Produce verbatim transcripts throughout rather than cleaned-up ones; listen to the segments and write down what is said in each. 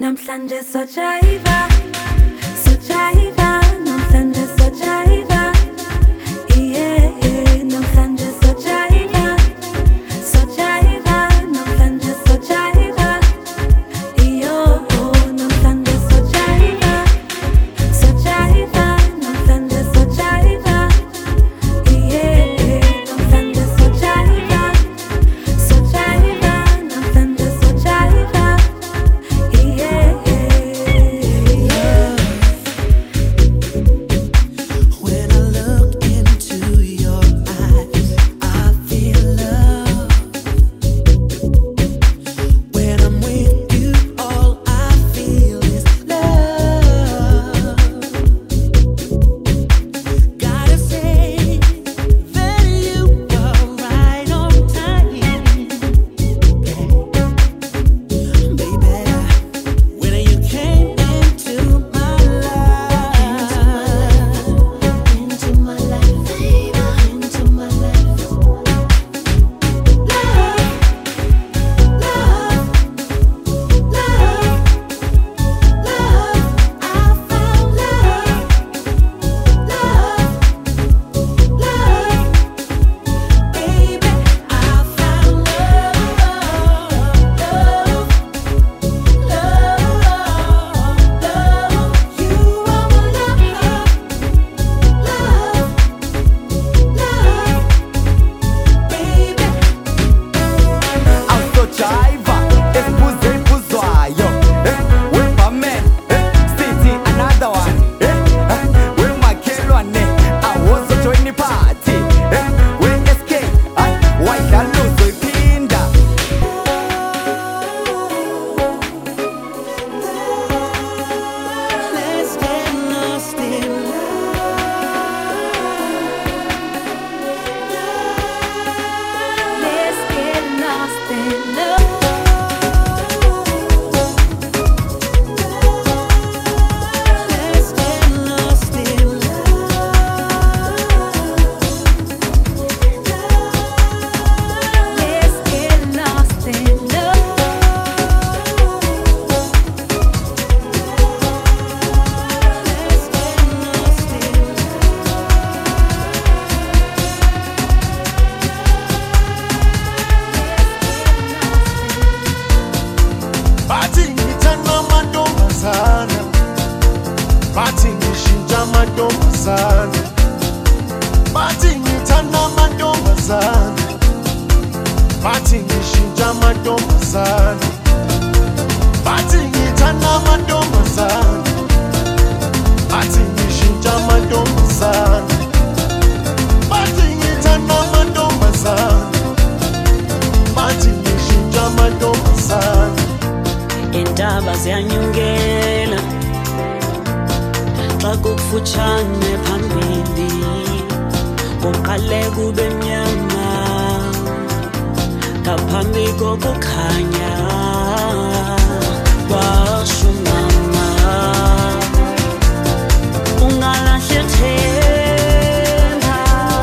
namhlanje sojayiva sojayiva namhlanje sojayiva yeah namhlanje sojayiva sojayiva namhlanje sojayiva iyo namhlanje sojayiva sojayiva namhlanje sojayiva yeah namhlanje sojayiva sojayiva namhlanje sojayiva yeah When I look into your eyes, I feel love. When I'm with you, all I feel is love. Gotta say that you are right on time, baby. When you came into my life, into my life, baby, into my life, love, love, love, love. I found love, love, love, baby. I found love, love. Sojayiva esibuze ibuzwayo webaman sithi another one wemakhelwane awozojoin iphathi we-S K wayidlala uzoyiphinda Let's get lost in let's get lost in love Let's get lost in let's get lost in love Let's get lost in Bathi ngithanda amantombazana, bathi ngishintsha amantombazana, bathi ngithanda amantombazana, bathi ngishintsha amantombazana, bathi ngithanda amantombazana, bathi ngishintsha amantombazana, bathi ngithanda amantombazana, bathi ngishintsha amantombazana. Indaba ziyanyungela xa kufutshane phambili kuqale kube mnyama ngaphambi kokukhanya kwasho mama ungalahli themba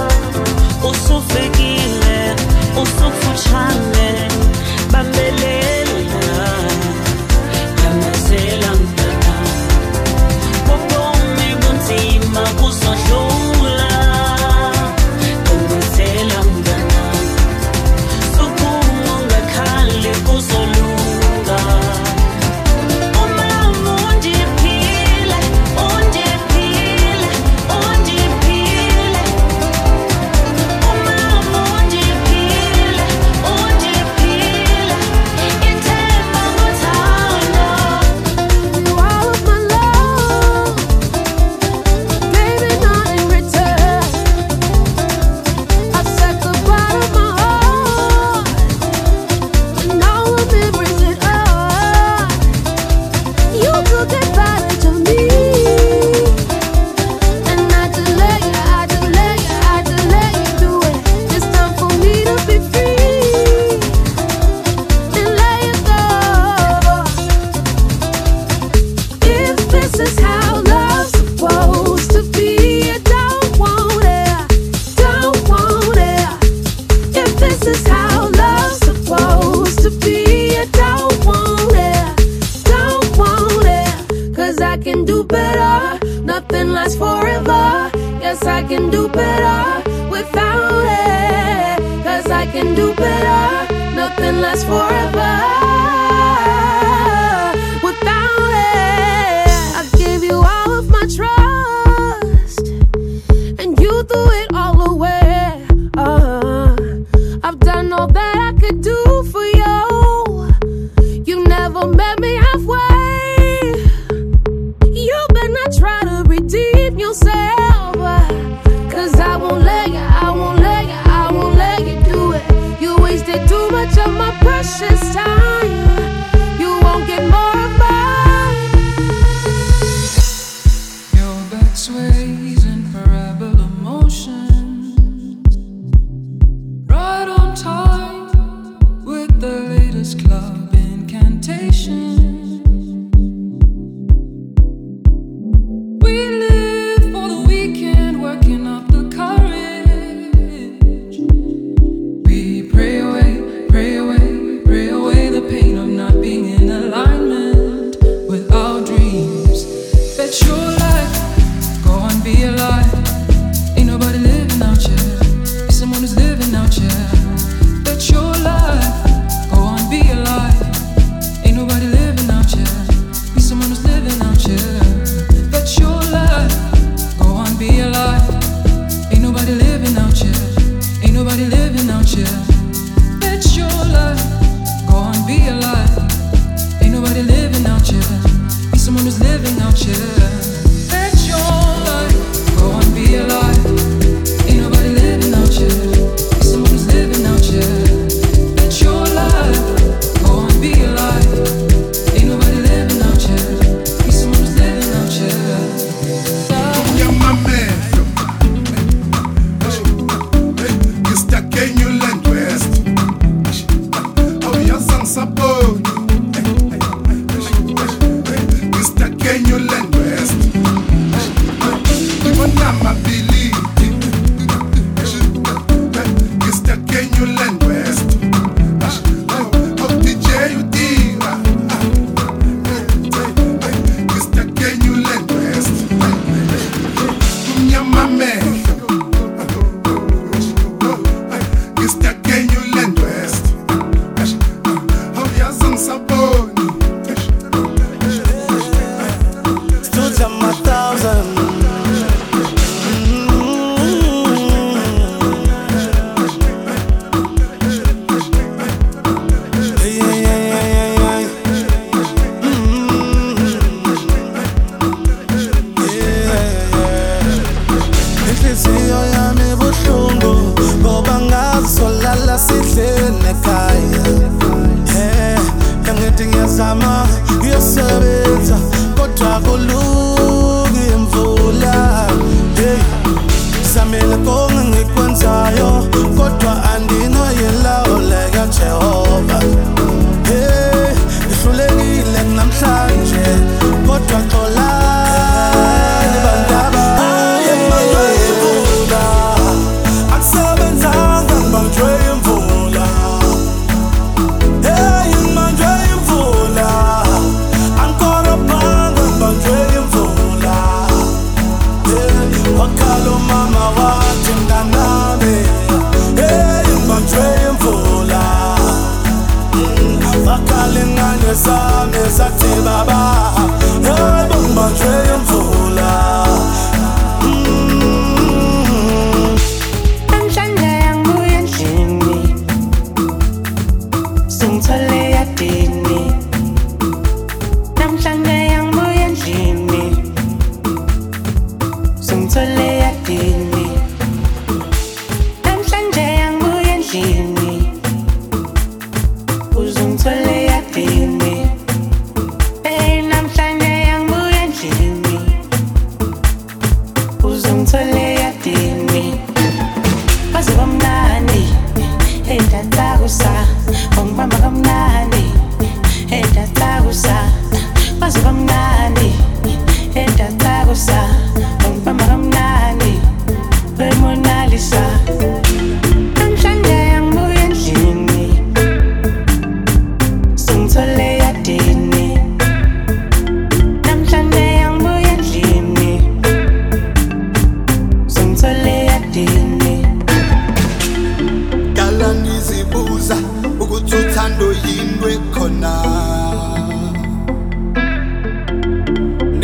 usufikile usufutshane bambelela yamazela mntana ubomi bunzima kuzodlula umisela mntana sukumo ngakhali kuzolula Cause I can do better. Nothing lasts forever. Yes, I can do better without it. Cause I can do better. Nothing lasts forever without it. I gave you all of my trust, and you threw it all away. uh, I've done all that I could do for you. You never met me halfway. You better not try to redeem yourself. Cause I won't let you, I won't let you, I won't let you do it. You wasted too much of my precious time. You won't get more of mine. Your back sways in forever emotions. Right on time with the latest club incantation. We live for the weekend, working up the courage. We pray away, pray away, pray away the pain of not being in alignment with our dreams. Bet your life, go and be alive. Ain't nobody living out here. Be someone who's living out here. Bet your life, go and be alive. Ain't nobody living out here. Be someone who's living out here. Bet your life, go and be alive. Ain't nobody living out here. Ain't nobody living out here. Bet your life, go and be alive. Ain't nobody living out here. Be someone who's living out here. Bet your life, go and be alive. Ain't nobody living out here. Be someone who's living out here. Bet your life, go and be alive. Ain't nobody living out here. Be someone who's living out here. Yeah, my man. Mister Can you land west? Oh, your songs are bold. Mister Can you land west? One time I believe. Mister Can you land west? Oh, D J you did. Mister Can you land west? Yeah, my man. Mister Can you land west? Oh, your songs are bold. Stood on my thousand. Yeah, yeah, yeah, yeah, yeah. Inhliziyo yami ibuhlungu ngoba ngazolala sidlene ekhaya. Yeah, kangithi ngiyazama ngiyosebenza kodwa kuluki imvula. Hey, samele konke ngikwenzayo kodwa andinoyilawuleka Jehova. Hey, ngihlulekile namhlanje kodwa xolani bandaba. Ngibanjwe imvula, angisebenzanga ngibanjwe imvula. Hey, ngibanjwe imvula, angikorobhanga ngibanjwe imvula.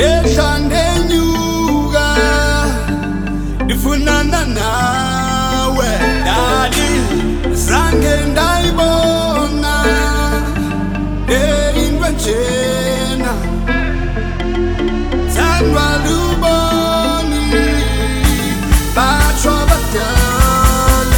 eshandenyuka ndifunana nawe dali zange ndayibona into njena zandwa luboni batsho abadala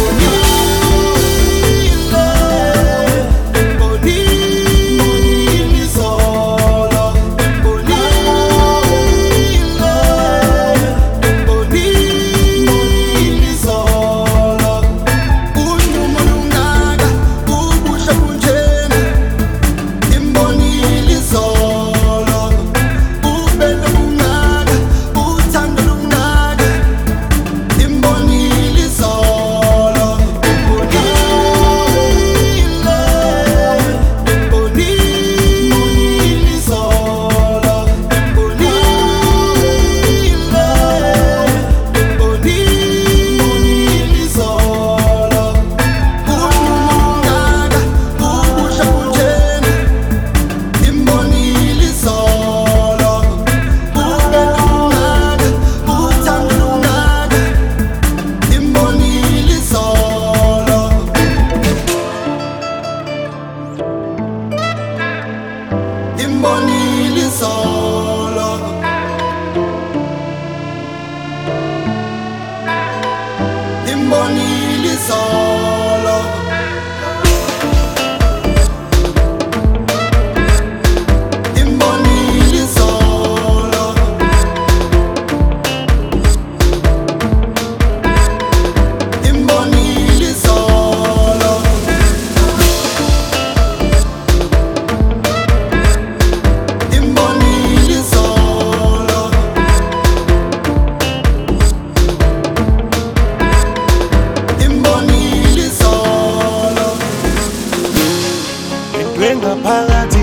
phakathi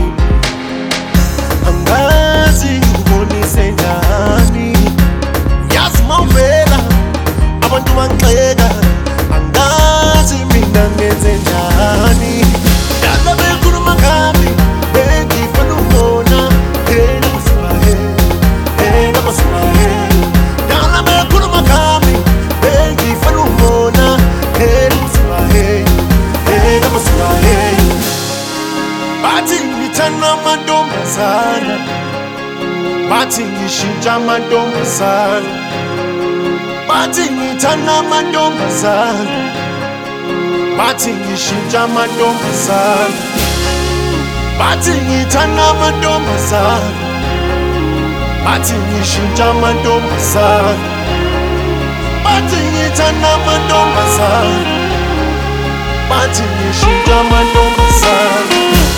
angazi ngikubonise njani yazi mawuvela abantu bangixeka angazi mina ngenze njani dala bekhuluma ngami bengifuna ukubona phela kusibahe phela kusibahe dala bekhuluma ngami bengifuna ukubona phela kusibahe phela kusibahe bathi ngithanda amantombazana bathi ngishintsha amantombazana bathi ngithanda amantombazana bathi ngishintsha amantombazana bathi ngithanda amantombazana bathi ngishintsha amantombazana bathi ngithanda amantombazana bathi ngishintsha amantombazana